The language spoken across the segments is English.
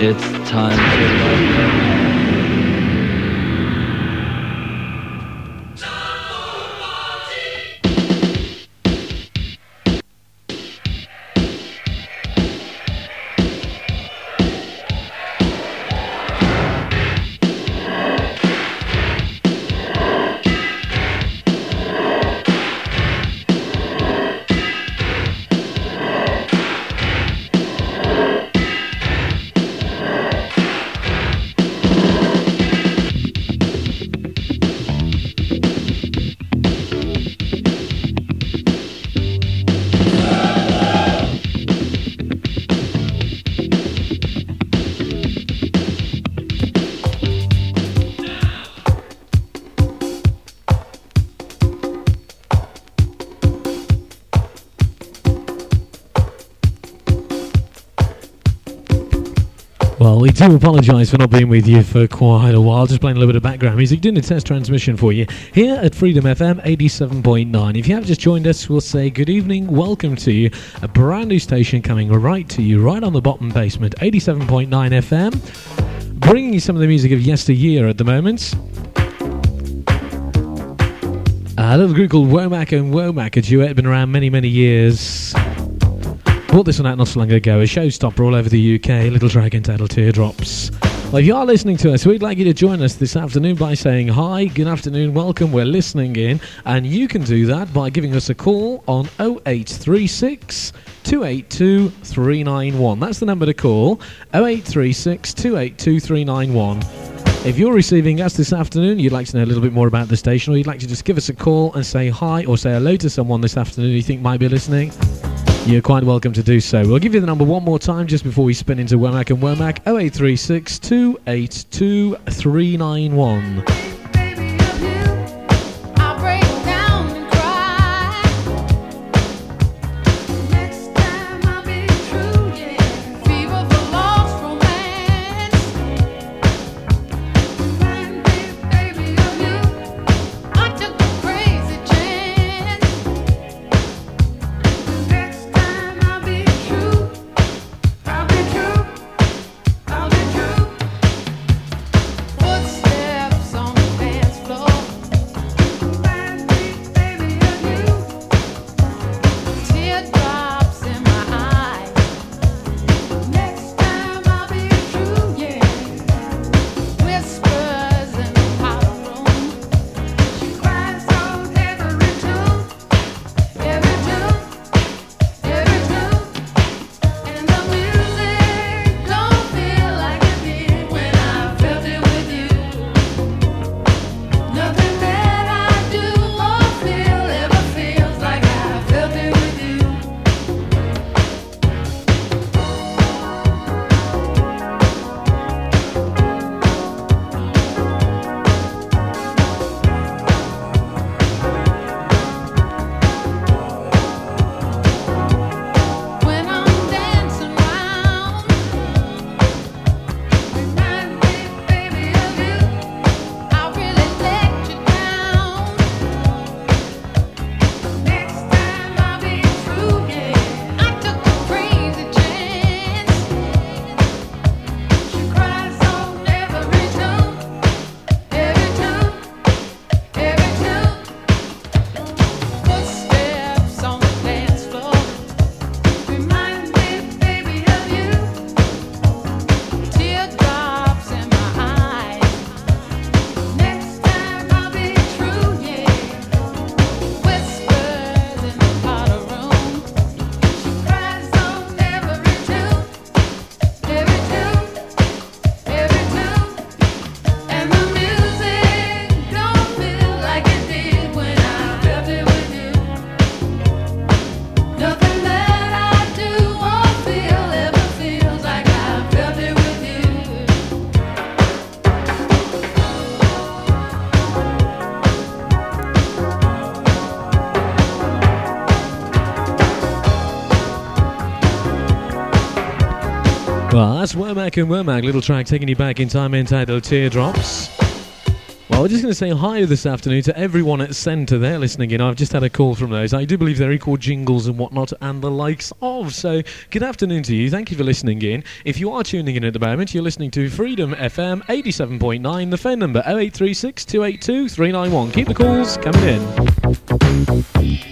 It's time to love. Well, we do apologise for not being with you for quite a while, just playing a little bit of background music, doing a test transmission for you here at Freedom FM 87.9. If you have just joined us, we'll say good evening, welcome to you, a brand new station coming right to you, right on the bottom basement, 87.9 FM, bringing you some of the music of yesteryear at the moment. A little group called Womack and Womack, a duet, been around many, many years. Brought this one out not so long ago, a showstopper all over the UK, little track entitled Teardrops. Well, if you are listening to us, we'd like you to join us this afternoon by saying hi, good afternoon, welcome, we're listening in, and you can do that by giving us a call on 0836 282 391. That's the number to call, 0836 282 391. If you're receiving us this afternoon, you'd like to know a little bit more about the station, or you'd like to just give us a call and say hi or say hello to someone this afternoon you think might be listening, you're quite welcome to do so. We'll give you the number one more time just before we spin into Womack and Womack, 0836 282 391. Well, that's Womack and Womack, little track taking you back in time entitled Teardrops. Well, we're just going to say hi this afternoon to everyone at Centre. They're listening in. I've just had a call from those. I do believe they record jingles and whatnot and the likes of. So, good afternoon to you. Thank you for listening in. If you are tuning in at the moment, you're listening to Freedom FM 87.9. The phone number 0836 282 391. Keep the calls coming in.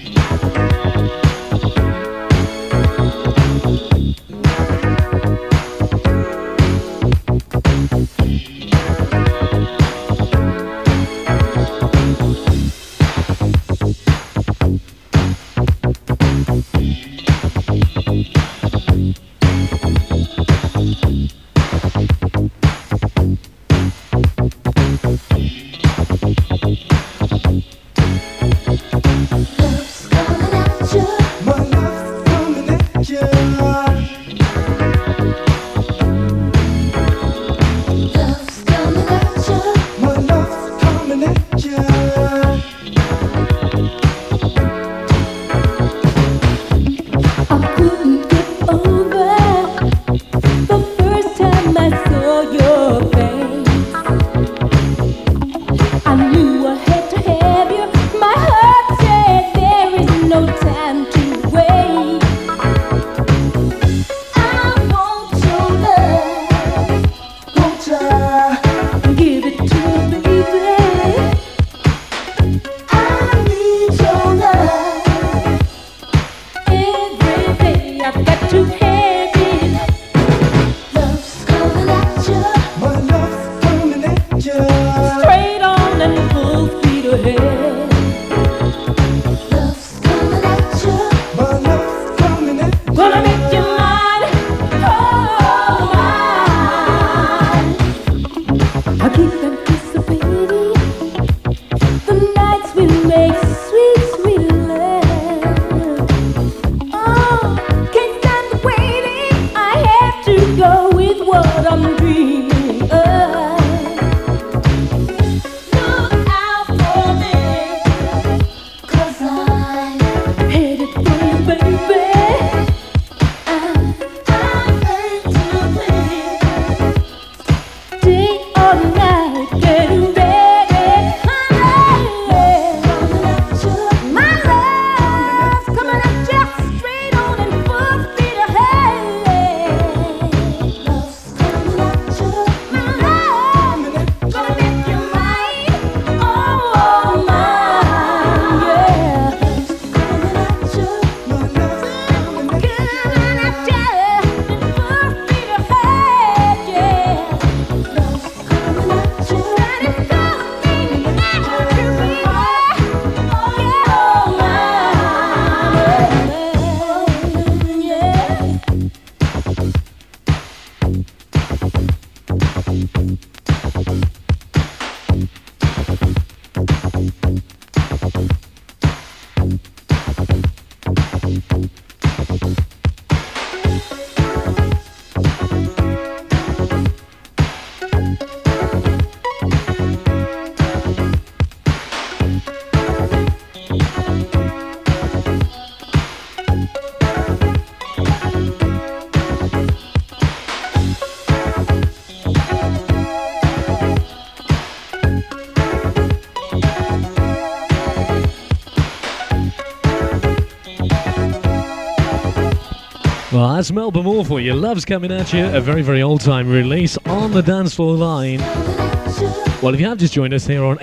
Well, that's Melba Moore for you. Love's coming at you. A very, very old-time release on the dance floor line. Well, if you have just joined us here on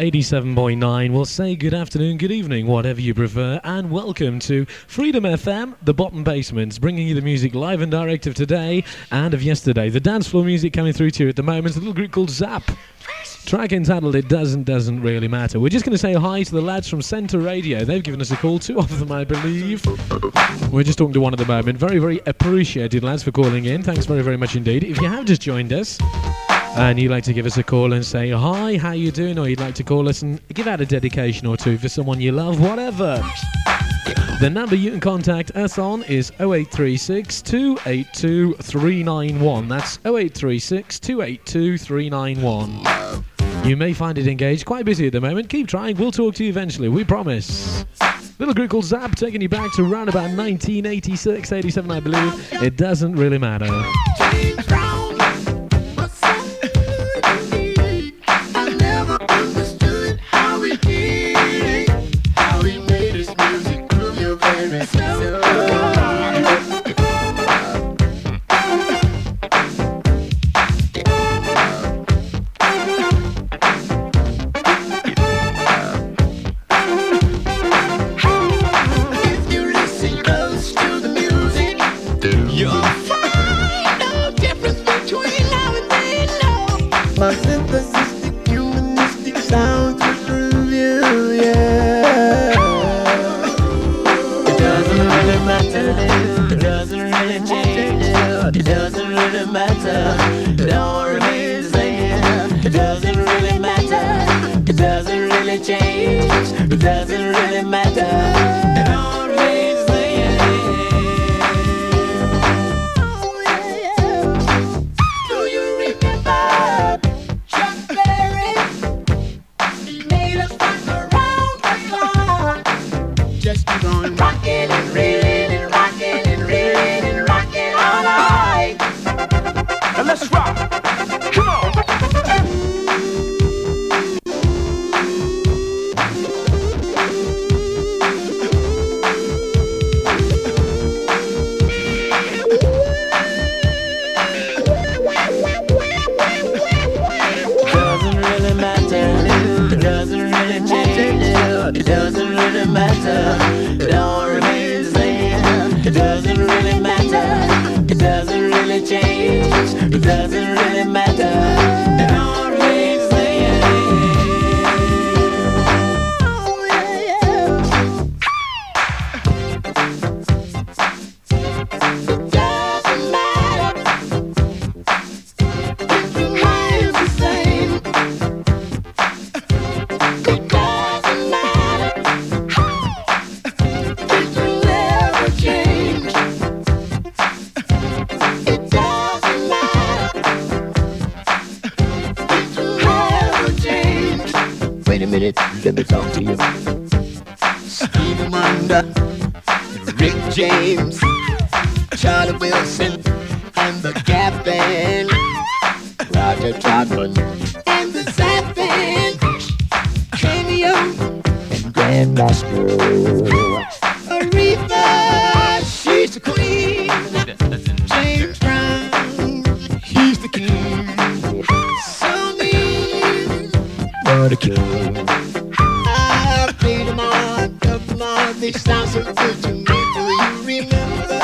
87.9, we'll say good afternoon, good evening, whatever you prefer, and welcome to Freedom FM, the Bottom Basements, bringing you the music live and direct of today and of yesterday. The dance floor music coming through to you at the moment is a little group called Zap. Track entitled It Doesn't Really Matter. We're just going to say hi to the lads from Centre Radio. They've given us a call, two of them, I believe. We're just talking to one at the moment. Very, very appreciated, lads, for calling in. Thanks very, very much indeed. If you have just joined us and you'd like to give us a call and say hi, how you doing, or you'd like to call us and give out a dedication or two for someone you love, whatever, the number you can contact us on is 0836 282 391. That's 0836 282 391. You may find it engaged, quite busy at the moment. Keep trying, we'll talk to you eventually, we promise. Little group called Zap, taking you back to around about 1986, 87 I believe. It doesn't really matter. I never understood. You'll find no difference between now and then, no. My synthesis, humanistic sounds will prove you, yeah. It doesn't really matter, it doesn't really change, it doesn't really matter, it all remains the same. It doesn't really matter, it doesn't really change, it doesn't really matter, it all remains the same. Do you remember Chuck Berry? He made us rock around the clock. Just keep on rocking and reeling and rocking and reeling and rocking all night. And let's rock. Come on. It doesn't really matter, it all remains the same. It doesn't really matter, it doesn't really change, it doesn't really matter, it all remains the same. Oh, yeah, yeah. It doesn't matter, it remains the same. It doesn't matter, it will never change. It doesn't matter, it will never change. Wait a minute, let me talk to you. Stevie Wonder, Rick James, Charlie Wilson, and the Gap Band, Roger Troutman, and the Zap Band, Cameo, and Grandmaster. Aretha, she's the queen. James Brown, he's the king. So mean, what a king. I played them all, they sound so good to me. Do you remember?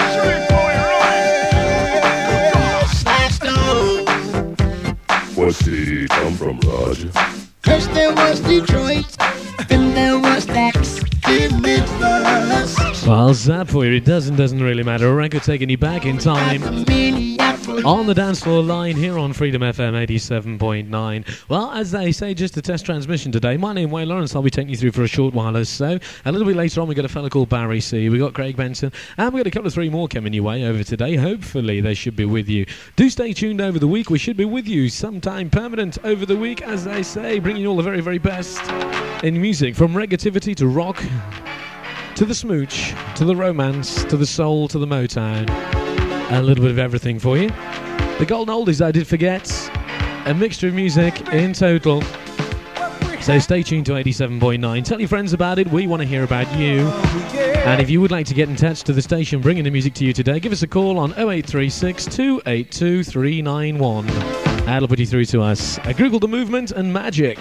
Slash Stone. What city you come from, Roger? First there was Detroit, then there was Dax in Memphis. Well, Zap for you. It doesn't really matter. A record taking you back in time. On the dance floor line here on Freedom FM 87.9. Well, as they say, just a test transmission today. My name is Wayne Lawrence. I'll be taking you through for a short while or so. A little bit later on, we've got a fella called Barry C. We've got Craig Benson. And we've got a couple of three more coming your way over today. Hopefully, they should be with you. Do stay tuned over the week. We should be with you sometime permanent over the week, as they say, bringing you all the very, very best in music. From reggaetivity to rock, to the smooch, to the romance, to the soul, to the Motown. A little bit of everything for you. The golden oldies I did forget. A mixture of music in total. So stay tuned to 87.9. Tell your friends about it. We want to hear about you. And if you would like to get in touch to the station bringing the music to you today, give us a call on 0836 282 391. That'll put you through to us. Google the Movement and Magic.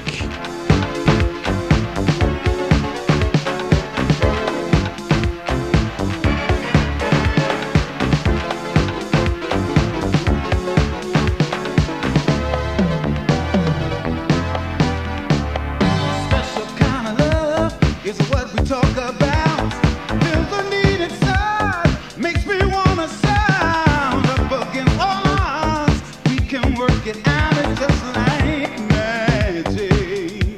Work it out just like magic.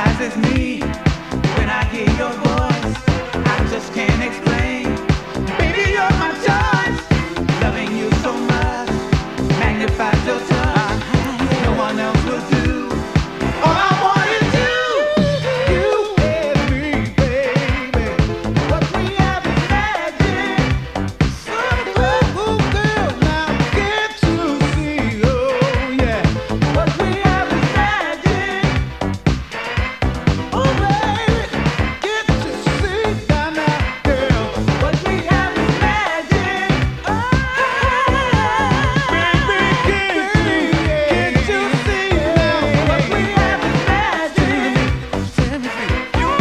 hypnotizes me when I hear your voice. I just can't explain. Baby, you're my choice. Loving you so much magnifies your touch. No one else will do. All I want is you and me, baby. What we have is magic. So girl, now get to see, oh yeah. What we have is magic. Oh baby, get to see now, girl. What we have is magic. Oh, baby, get to see now. What we have is magic. You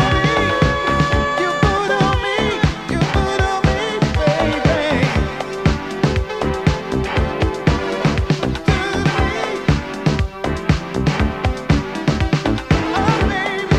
put on me, baby. Oh baby.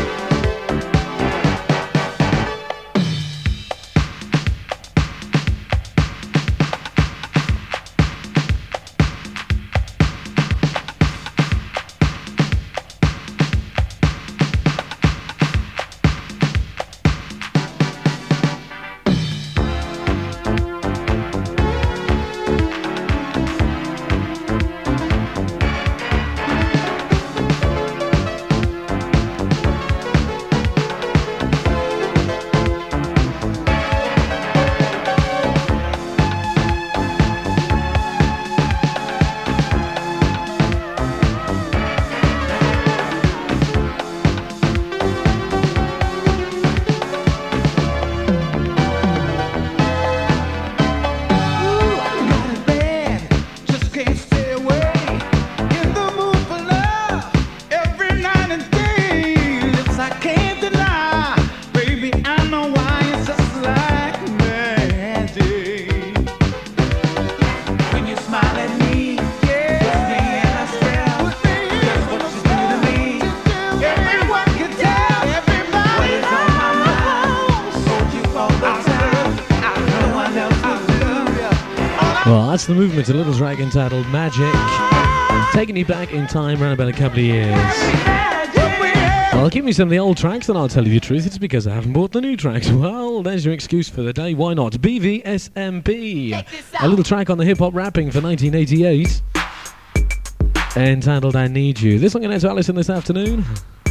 Just can't stay away. In the mood for love every night and day. Lips I can't deny. Baby, I know why it's just like magic. When you smile at me, puts me in a spell. That's what you do to me. Everyone can tell. What is on my mind. Hold you all the time. No one else will do. Well, that's the movement, a little track entitled Magic, taking you back in time around about a couple of years. Well, give me some of the old tracks and I'll tell you the truth, it's because I haven't bought the new tracks. Well, there's your excuse for the day, why not? BVSMB, a little track on the hip-hop rapping for 1988, entitled I Need You. This one going out to Alison this afternoon.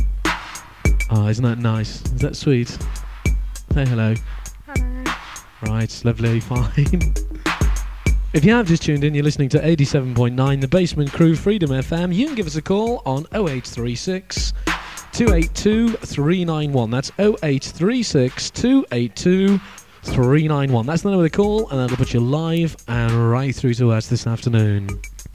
Oh, isn't that nice? Is that sweet? Say hello. Hello. Right, lovely, fine. If you have just tuned in, you're listening to 87.9 The Basement Crew, Freedom FM. You can give us a call on 0836 282 391. That's 0836 282 391. That's the number to call, and that'll put you live and right through to us this afternoon.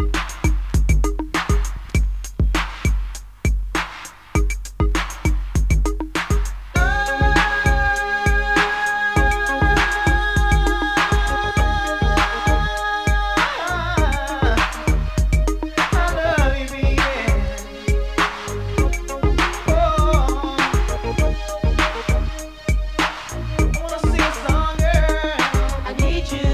I need you.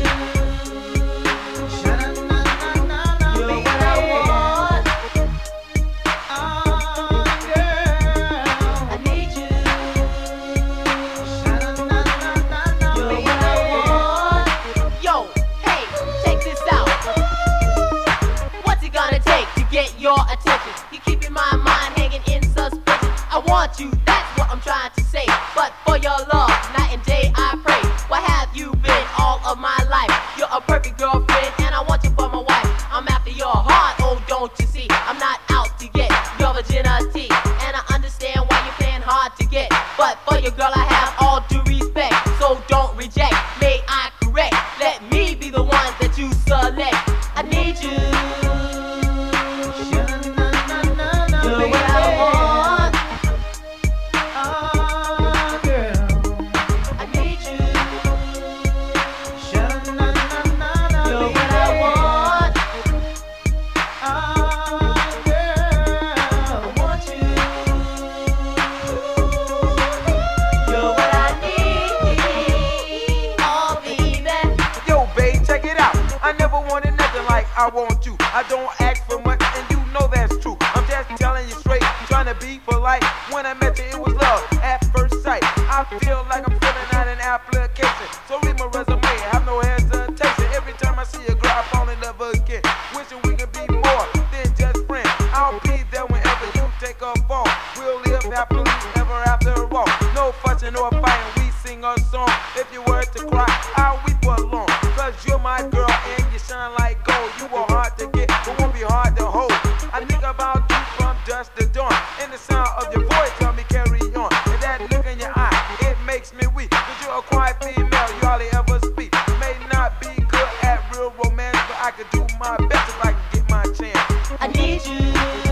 be polite. When I met you, it was love at first sight. I feel like I'm filling out an application. So read my resume, have no hesitation. Every time I see a girl, I fall in love again. Wishing we could be more than just friends. I'll be there whenever you take a phone. We'll live happily ever after all. No fussing or fighting, we sing a song. If you were to cry, I'll weep alone. Cause you're my girl and you shine like gold. You are hard to get, but won't be hard to hold. I think about you from dusk to dawn. And the sound of your voice tell me carry on. And that look in your eye, it makes me weak. Cause you're a quiet female, you hardly ever speak. May not be good at real romance, but I could do my best if I can get my chance. I need you.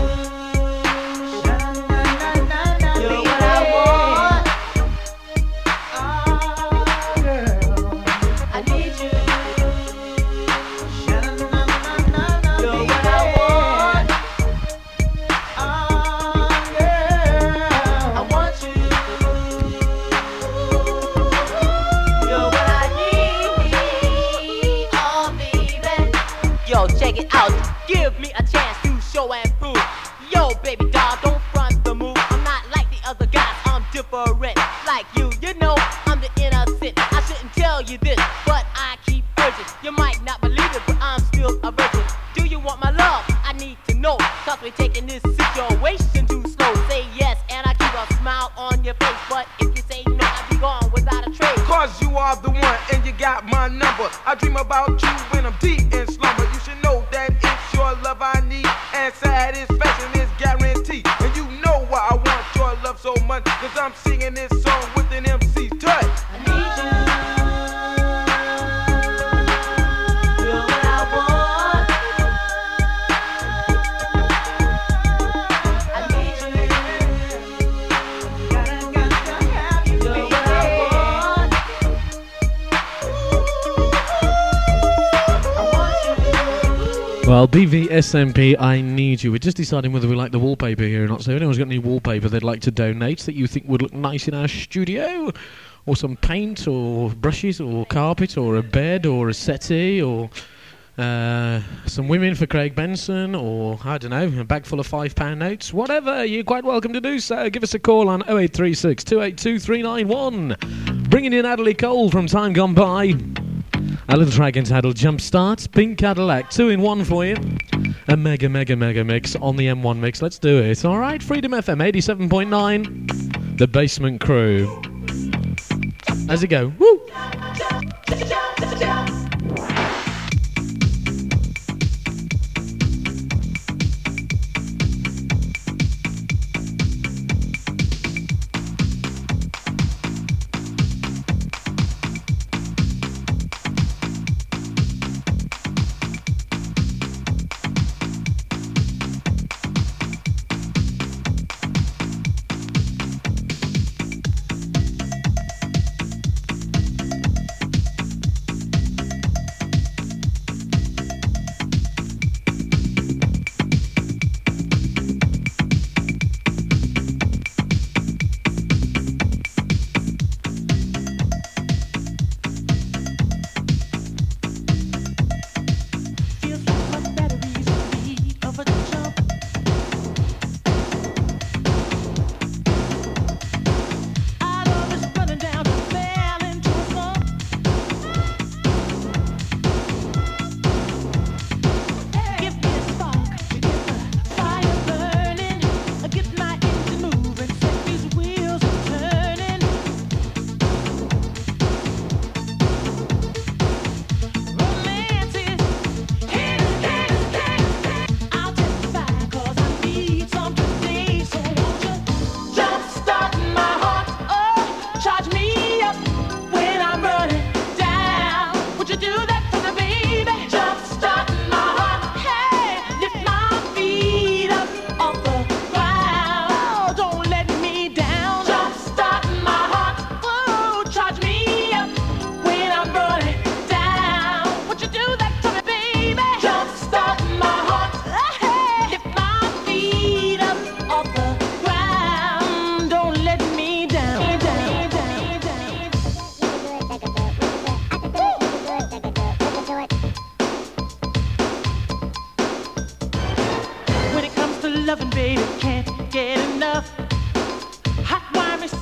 You're what I want. Oh, girl. I need you. You're what I want. Oh, girl. I want you. You're what I need. Oh, baby. Yo, check it out. Give me a chance to show and prove. Yo, baby doll, don't front the move. I'm not like the other guys, I'm different. Like you know, I'm the innocent. I shouldn't tell you this, but I keep urging. You might not believe it, but I'm still a virgin. Do you want my love? I need to know. Cause we're taking this situation too slow. Say yes, and I keep a smile on your face. But if you say no, I'll be gone without a trace. Cause you are the one and you got my number. I dream about you when I'm deep in slumber. You should know that it's your love I need, and satisfaction is guaranteed. And you know why I want your love so much, cause I'm singing this song with an MC touch. I need you. You're what I want. I need you. Gotta have you. You're what I want. I want you. Well, BVSMP, I need you. We're just deciding whether we like the wallpaper here or not. So if anyone's got any wallpaper they'd like to donate that you think would look nice in our studio, or some paint, or brushes, or carpet, or a bed, or a settee, or some women for Craig Benson, or, I don't know, a bag full of £5 notes, whatever, you're quite welcome to do so. Give us a call on 0836 282 391. Bringing in Adderley Cole from Time Gone By. A little track entitled Jumpstart, Pink Cadillac, 2-in-1 for you. A mega mix on the M1 mix. Let's do it. All right, Freedom FM 87.9, The Basement Crew. How's it go? Woo!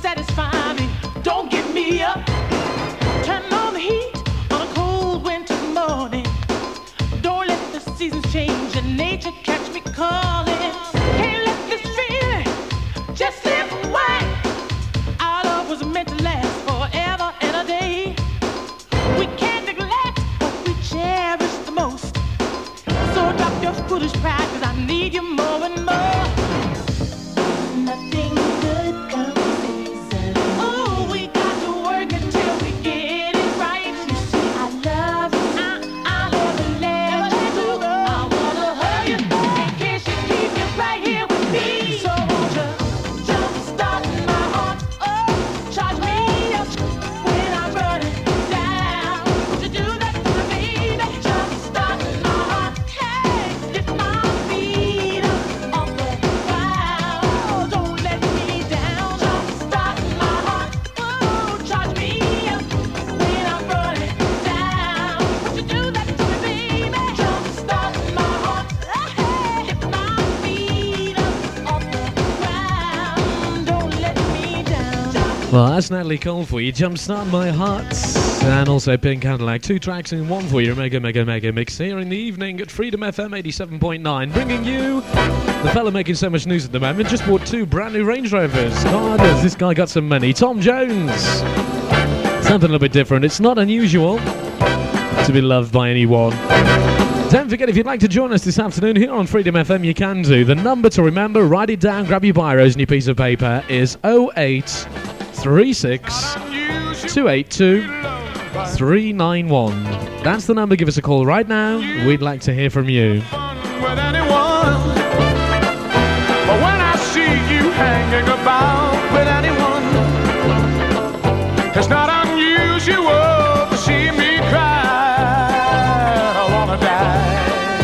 satisfy me. Don't get me up. Turn on the heat on a cold winter morning. Don't let the seasons change and nature catch me calling. Can't let this feeling just slip away. Our love was meant to last forever and a day. We can't neglect what we cherish the most. So drop your foolish pride, 'cause I need you more and more. Nothing good comes easy. Oh, we got to work until we get it right. You see, I love you. I'll never let you go. I wanna hug you in case you keep you right here with me. So won't you jump start my heart? Oh, charge me up when I'm running down. Won't you do that to me, baby? Jump start my heart. Hey, lift my feet up off the ground. Don't let me down. Jump start my heart. Oh, charge me up when I'm running down. Won't you do that to me, baby? Jump start my heart. Hey, lift my feet up off the ground. Don't let me down. Well, that's Natalie Cole for you. Jumpstart My Heart. And also Pink Cadillac. 2 tracks in one for your mega mix here in the evening at Freedom FM 87.9. Bringing you the fella making so much news at the moment. Just bought 2 brand new Range Rovers. God, has this guy got some money. Tom Jones. Something a little bit different. It's not unusual to be loved by anyone. Don't forget, if you'd like to join us this afternoon here on Freedom FM, you can do. The number to remember, write it down, grab your biros and your piece of paper, is 0836 282 391. That's the number. Give us a call right now. We'd like to hear from you. With anyone, but when I see you hanging about with anyone, it's not unusual to see me cry. I wanna die.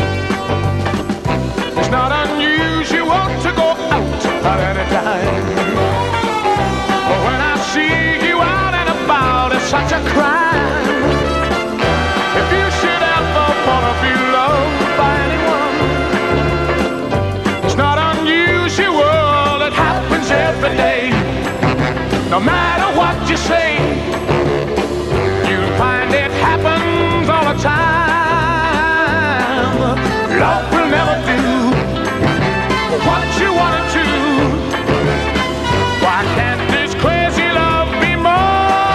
It's not unusual to go out at any time, but when I see you out and about, it's such a crime. If you should ever wanna be loved by anyone, it's not unusual, it happens every day. No matter what you say, you'll find it happens all the time. Love will never do what you wanna do. Why can't this crazy love be more?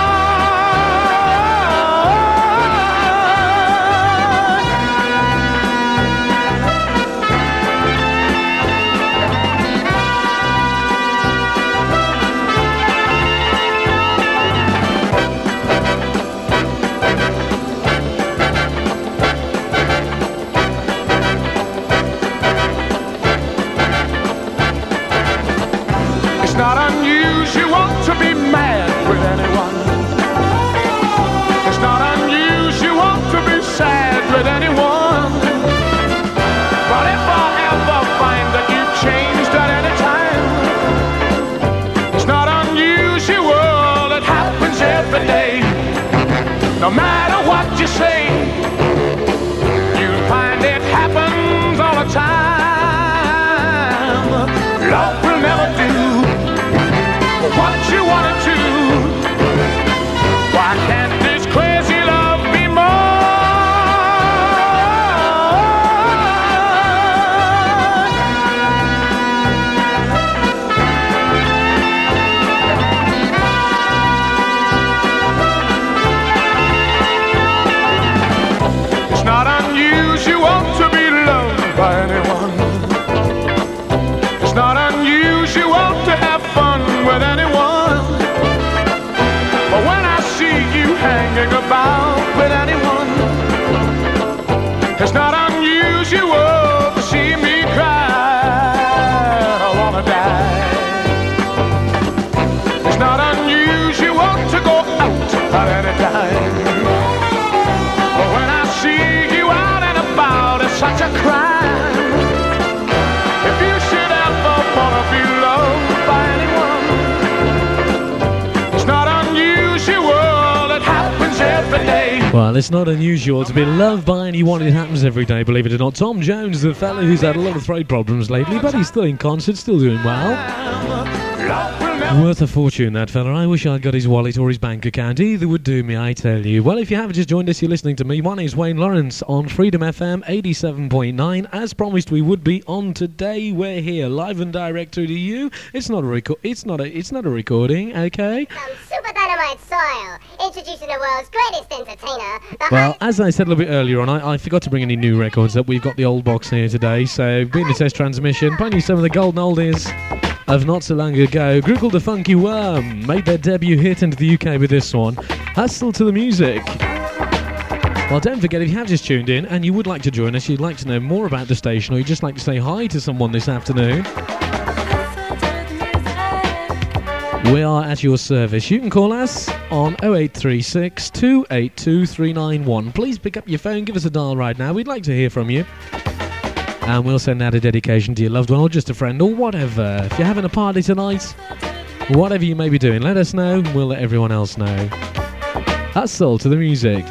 It's not unusual to be mad with anyone. It's not unusual to be sad with anyone. But if I ever find that you've changed at any time, it's not unusual, it happens every day. No matter what you say, you'll find it happens all the time. Love will never do what you wanna do. Why can't this crazy love be more? It's not unusual to be loved by anyone. It's not unusual to have fun with anyone. But when I see you hanging about with anyone, it's not unusual to see me cry. I wanna die. It's not unusual to go out at any time. But when I see you out and about, it's such a crime. If you should ever wanna be loved by anyone, it's not unusual, it happens every day. Well, it's not unusual to be loved by anyone. It happens every day, believe it or not. Tom Jones, the fella who's had a lot of throat problems lately, but he's still in concert, still doing well. Worth a fortune, that fella. I wish I'd got his wallet or his bank account. Either would do me, I tell you. Well, if you haven't just joined us, you're listening to me. My name's Wayne Lawrence on Freedom FM 87.9. As promised, we would be on today. We're here, live and direct through to you. It's not a it's not a recording, okay? From Super Dynamite Soil, introducing the world's greatest entertainer. Well, as I said a little bit earlier on, I forgot to bring any new records up. We've got the old box here today, so being a test transmission, playing you some of the golden oldies of not so long ago. Group called The Funky Worm made their debut hit into the UK with this one, Hustle to the Music. Well, don't forget, if you have just tuned in and you would like to join us, you'd like to know more about the station, or you'd just like to say hi to someone this afternoon, we are at your service. You can call us on 0836 282 391. Please pick up your phone, give us a dial right now. We'd like to hear from you. And we'll send out a dedication to your loved one or just a friend or whatever. If you're having a party tonight, whatever you may be doing, let us know. We'll let everyone else know. Hustle to the music.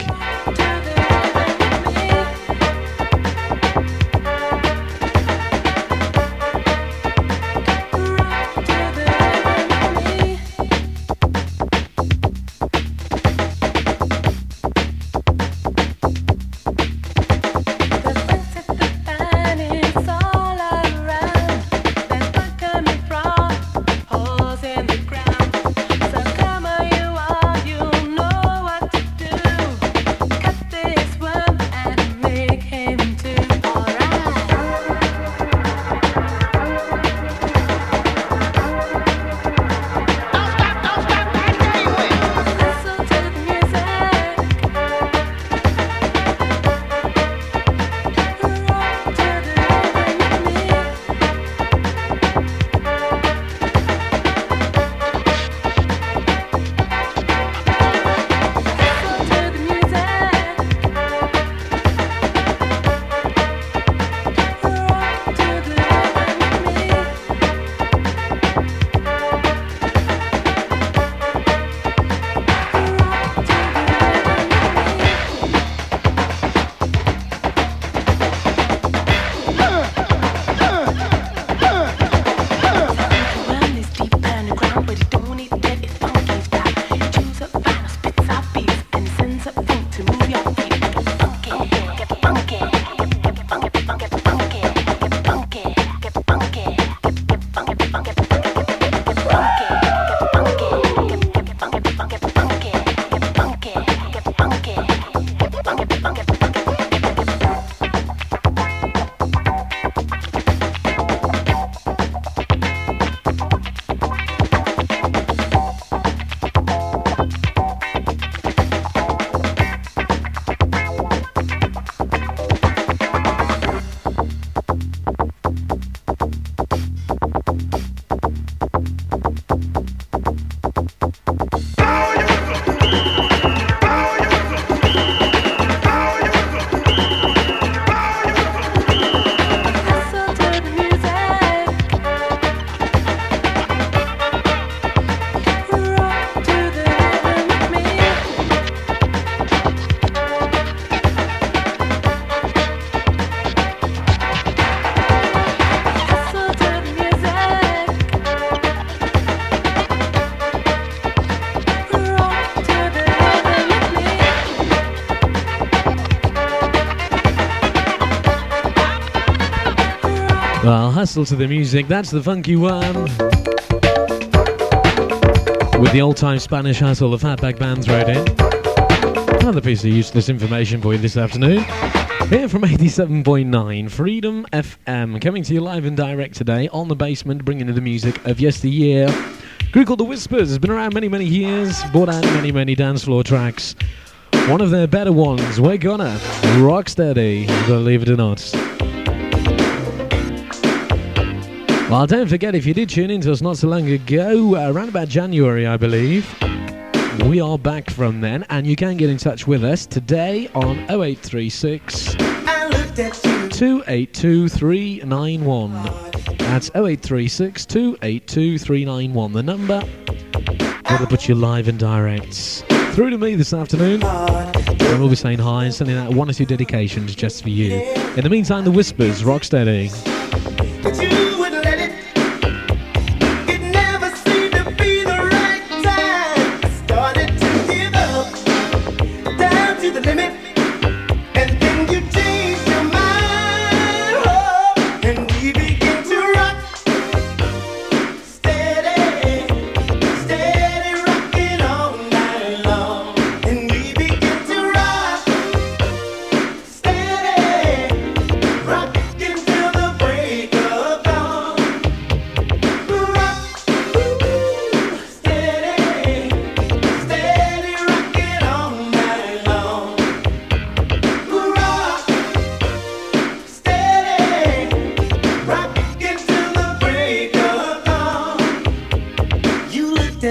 Well, hustle to the music, that's the Funky Worm. With the old-time Spanish hustle the Fatback Band thrown in. Another piece of useless information for you this afternoon. Here from 87.9 Freedom FM, coming to you live and direct today on the basement, bringing you the music of yesteryear. A group called The Whispers has been around many, many years, brought out many, many dance floor tracks. One of their better ones, We're Gonna Rock Steady, believe it or not. Well, don't forget, if you did tune in to us not so long ago, around about January, I believe, we are back from then, and you can get in touch with us today on 0836 282 391. That's 0836 282 391, the number that'll put you live and direct through to me this afternoon. And we'll be saying hi and sending out one or two dedications just for you. In the meantime, The Whispers, Rock Steady. You would let it. It never seemed to be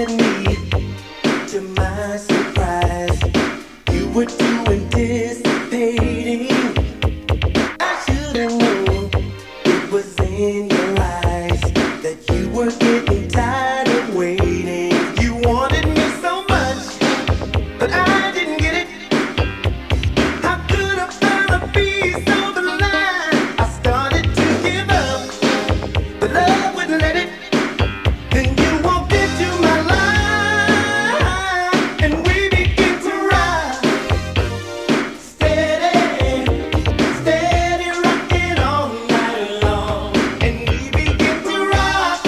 at me. To my surprise, you were too anticipating. I should have known it was in your eyes that you were getting tired of waiting. You wanted me so much, but I didn't get it. I could have found a piece of the line. I started to give up, but love wouldn't let it. Then you walked into my life, and we began to ride. Steady, steady rocking all night long. And we began to rock.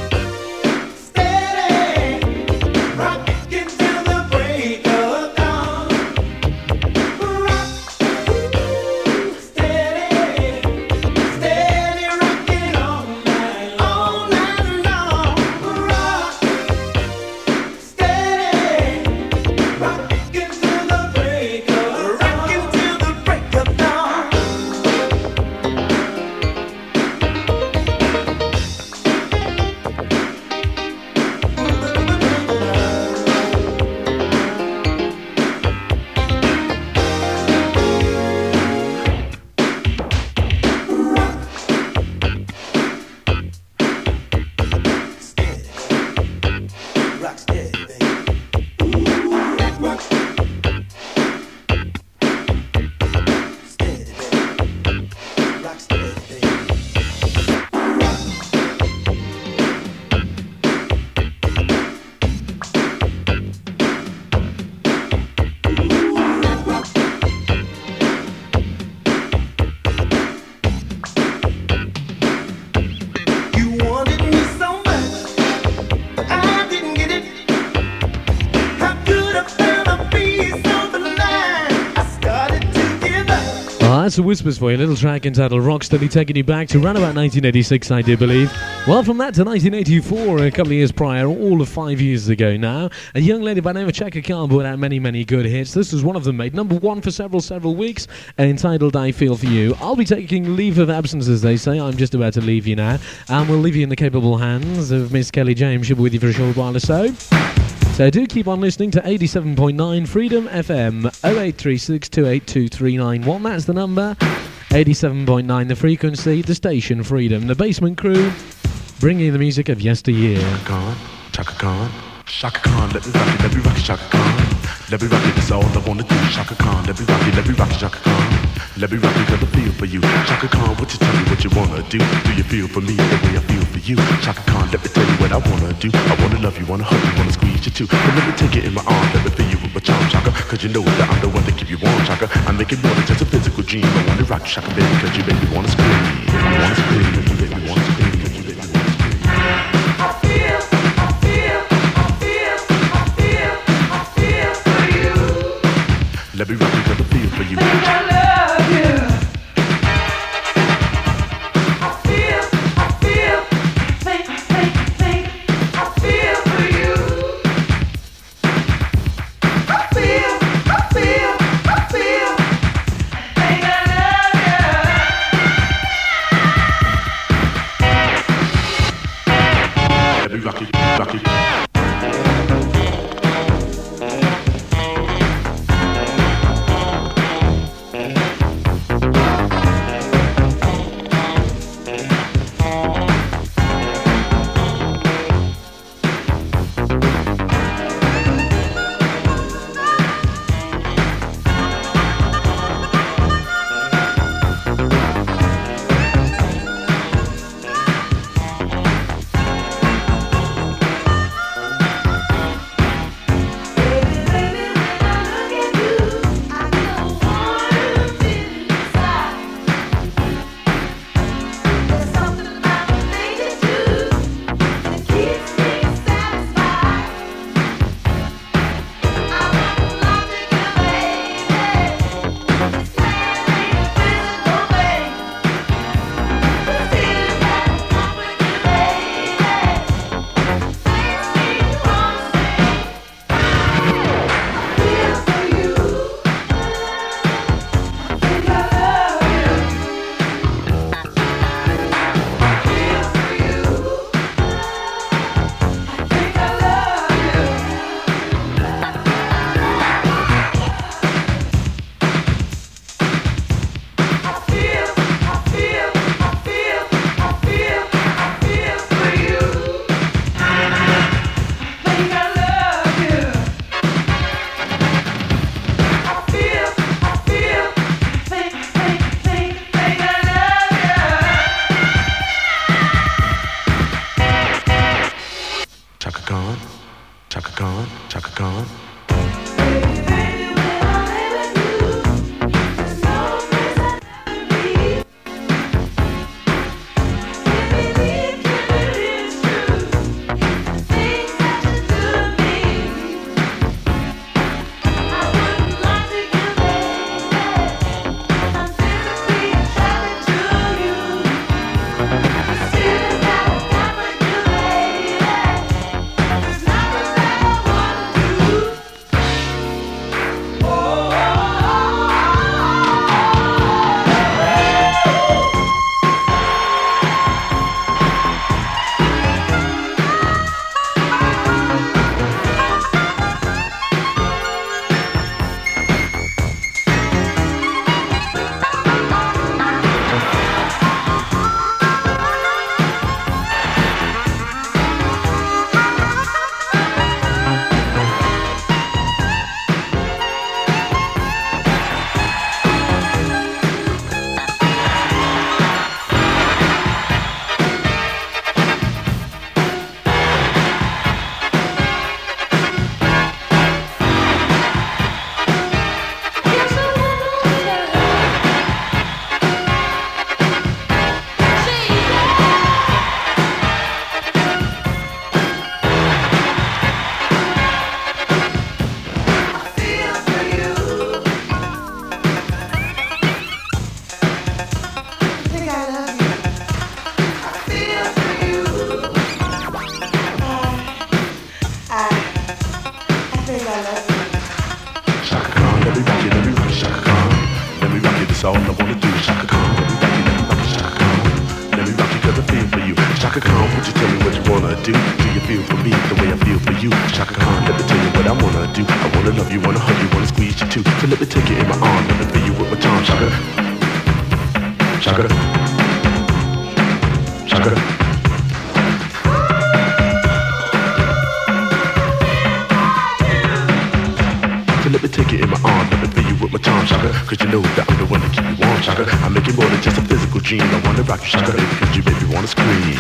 Steady, rocking till the break of dawn. Rock, steady, steady rocking all night long. Rock, steady, rocking till the break of dawn. Rock steady, baby. Rock steady, baby. Rock steady, baby. You wanted me so much, but I didn't get it. I could have found a piece of the line. I started to give up. Oh, that's the Whispers for you. A little track entitled Rocksteady, taking you back to around about 1986, I do believe. Well, from that to 1984, a couple of years prior, all of 5 years ago now, a young lady by the name of Chaka Khan put out many, many good hits. This was one of them, made number one for several weeks, entitled I Feel For You. I'll be taking leave of absence, as they say. I'm just about to leave you now, and we'll leave you in the capable hands of Miss Kelly James. She'll be with you for a short while or so. So do keep on listening to 87.9 Freedom FM, 0836 282391. That's the number. 87.9 the frequency, the station Freedom, the Basement Crew, bringing you the music of yesteryear. Chaka Khan, Chaka Khan, let me rock it, Chaka Khan. Let me rock it, that's all I wanna do, Chaka Khan. Let me rock it, Chaka Khan. Let me rock it, cause I feel for you. Chaka Khan, what you tell me what you wanna do? Do you feel for me the way I feel for you? Chaka Khan, let me tell you what I wanna do. I wanna love you, wanna hug you, wanna squeeze you too. But let me take it in my arms, let me feel you with my charm, Chaka. Cause you know that I'm the one to keep you warm, Chaka. I make it more than just a physical dream. I wanna rock you, Chaka, baby, cause you make me wanna scream. I wanna scream, you make me wanna scream, you make me wanna scream. Let me rock it, cause I feel for you. I love you. I feel for you. I feel, think I love you. Let me rock it. Chaka Khan, Chaka Khan. all I wanna do. Chaka Khan, let me rock it, Chaka Khan. Let me rock it 'cause I feel for you. Chaka Khan, would you tell me what you wanna do? Do you feel for me the way I feel for you? Chaka Khan, let me tell you what I wanna do. I wanna love you, wanna hug you, wanna squeeze you too. So let me take you in my arms, let me feel you with my tongue. Chaka, Chaka, Chaka. So let me take you in my arms, let me feel you with my charm, Chaka. 'Cause you know that I'm the one to keep you warm, Chaka. I make it more than just a physical dream. I wanna rock you, Chaka, baby, 'cause you make me wanna scream.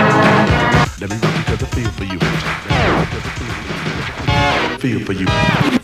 Let me rock you 'cause I feel for you. Feel for you.